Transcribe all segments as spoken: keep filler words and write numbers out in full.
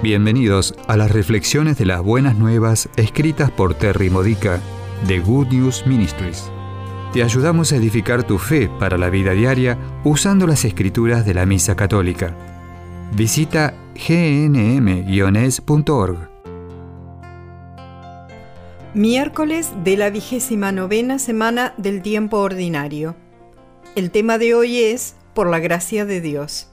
Bienvenidos a las reflexiones de las buenas nuevas escritas por Terry Modica de Good News Ministries. Te ayudamos a edificar tu fe para la vida diaria usando las escrituras de la Misa Católica. Visita g n m guion es punto org. Miércoles de la vigésima novena semana del tiempo ordinario. El tema de hoy es por la gracia de Dios.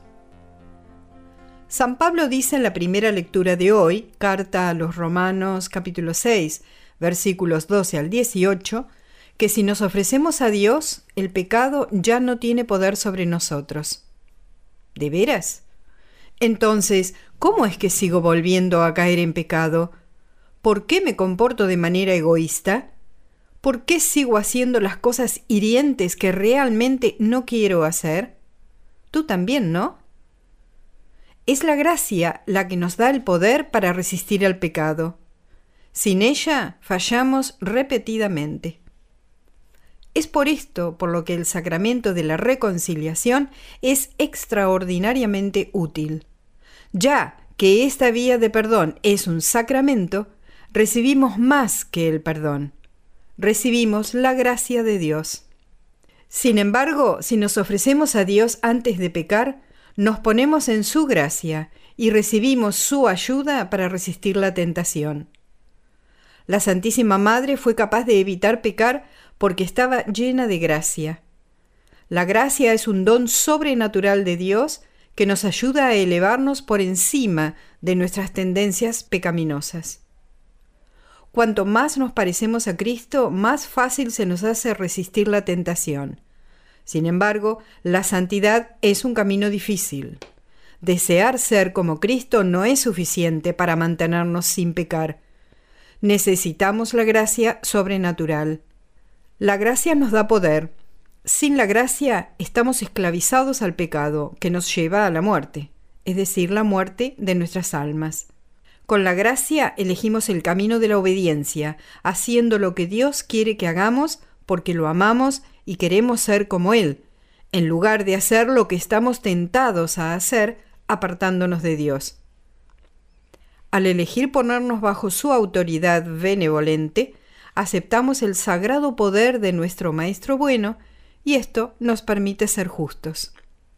San Pablo dice en la primera lectura de hoy, carta a los Romanos capítulo seis, versículos doce al dieciocho, que si nos ofrecemos a Dios, el pecado ya no tiene poder sobre nosotros. ¿De veras? Entonces, ¿cómo es que sigo volviendo a caer en pecado? ¿Por qué me comporto de manera egoísta? ¿Por qué sigo haciendo las cosas hirientes que realmente no quiero hacer? Tú también, ¿no? Es la gracia la que nos da el poder para resistir al pecado. Sin ella, fallamos repetidamente. Es por esto por lo que el sacramento de la reconciliación es extraordinariamente útil. Ya que esta vía de perdón es un sacramento, recibimos más que el perdón. Recibimos la gracia de Dios. Sin embargo, si nos ofrecemos a Dios antes de pecar, nos ponemos en su gracia y recibimos su ayuda para resistir la tentación. La Santísima Madre fue capaz de evitar pecar porque estaba llena de gracia. La gracia es un don sobrenatural de Dios que nos ayuda a elevarnos por encima de nuestras tendencias pecaminosas. Cuanto más nos parecemos a Cristo, más fácil se nos hace resistir la tentación. Sin embargo, la santidad es un camino difícil. Desear ser como Cristo no es suficiente para mantenernos sin pecar. Necesitamos la gracia sobrenatural. La gracia nos da poder. Sin la gracia estamos esclavizados al pecado, que nos lleva a la muerte, es decir, la muerte de nuestras almas. Con la gracia elegimos el camino de la obediencia, haciendo lo que Dios quiere que hagamos porque lo amamos y queremos ser como Él, en lugar de hacer lo que estamos tentados a hacer, apartándonos de Dios. Al elegir ponernos bajo su autoridad benevolente, aceptamos el sagrado poder de nuestro Maestro bueno y esto nos permite ser justos.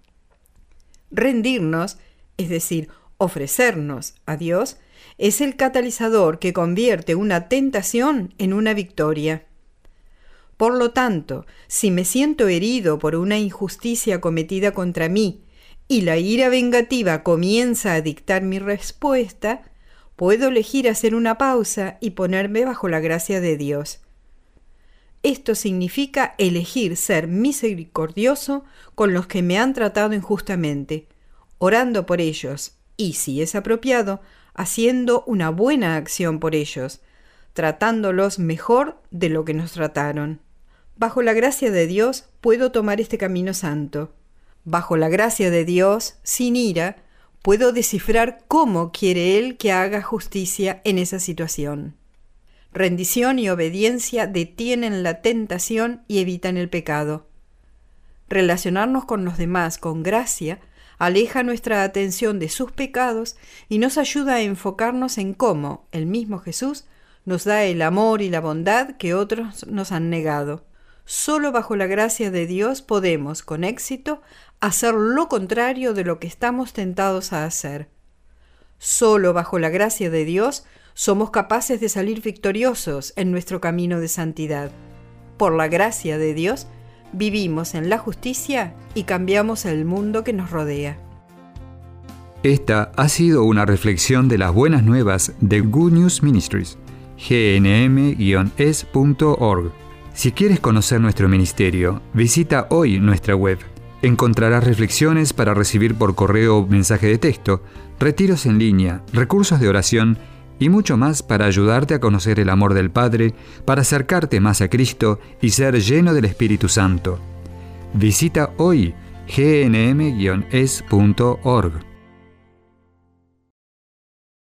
Rendirnos, es decir, ofrecernos a Dios, es el catalizador que convierte una tentación en una victoria. Por lo tanto, si me siento herido por una injusticia cometida contra mí y la ira vengativa comienza a dictar mi respuesta, puedo elegir hacer una pausa y ponerme bajo la gracia de Dios. Esto significa elegir ser misericordioso con los que me han tratado injustamente, orando por ellos y, si es apropiado, haciendo una buena acción por ellos, tratándolos mejor de lo que nos trataron. Bajo la gracia de Dios puedo tomar este camino santo. Bajo la gracia de Dios, sin ira, puedo descifrar cómo quiere Él que haga justicia en esa situación. Rendición y obediencia detienen la tentación y evitan el pecado. Relacionarnos con los demás con gracia aleja nuestra atención de sus pecados y nos ayuda a enfocarnos en cómo el mismo Jesús nos da el amor y la bondad que otros nos han negado. Solo bajo la gracia de Dios podemos, con éxito, hacer lo contrario de lo que estamos tentados a hacer. Solo bajo la gracia de Dios somos capaces de salir victoriosos en nuestro camino de santidad. Por la gracia de Dios, vivimos en la justicia y cambiamos el mundo que nos rodea. Esta ha sido una reflexión de las buenas nuevas de Good News Ministries, g n m guion es punto org. Si quieres conocer nuestro ministerio, visita hoy nuestra web. Encontrarás reflexiones para recibir por correo o mensaje de texto, retiros en línea, recursos de oración y mucho más para ayudarte a conocer el amor del Padre, para acercarte más a Cristo y ser lleno del Espíritu Santo. Visita hoy g n m guion es punto org.